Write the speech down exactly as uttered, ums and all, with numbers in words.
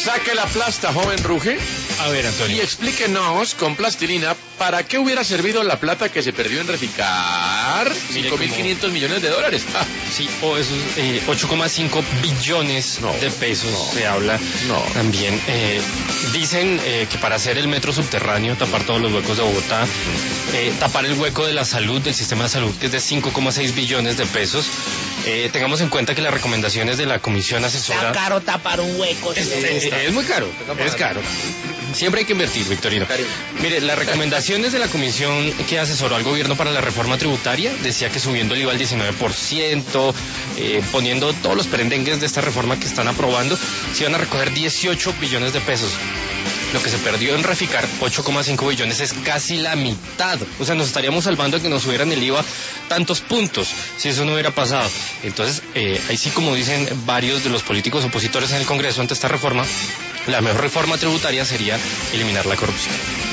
Saque la plasta, joven Ruge. A ver, Antonio. Y explíquenos con plastilina para qué hubiera servido la plata que se perdió en Reficar. cinco mil quinientos millones de dólares. Ah. Sí, o esos eh, ocho coma cinco billones no, de pesos no, se habla no. también. Eh, dicen eh, que para hacer el metro subterráneo, tapar todos los huecos de Bogotá, eh, tapar el hueco de la salud, del sistema de salud, que es de cinco coma seis billones de pesos. Eh, tengamos en cuenta que las recomendaciones de la comisión asesora... Está caro tapar un hueco. Es, es, es muy caro, es caro. Siempre hay que invertir, Victorino. Mire, las recomendaciones de la comisión que asesoró al gobierno para la reforma tributaria decía que subiendo el I V A al diecinueve por ciento, eh, poniendo todos los perendengues de esta reforma que están aprobando, se iban a recoger dieciocho billones de pesos. Lo que se perdió en Reficar, ocho coma cinco billones, es casi la mitad. O sea, nos estaríamos salvando de que nos subieran el I V A tantos puntos, si eso no hubiera pasado. Entonces, eh, ahí sí, como dicen varios de los políticos opositores en el Congreso ante esta reforma, la mejor reforma tributaria sería eliminar la corrupción.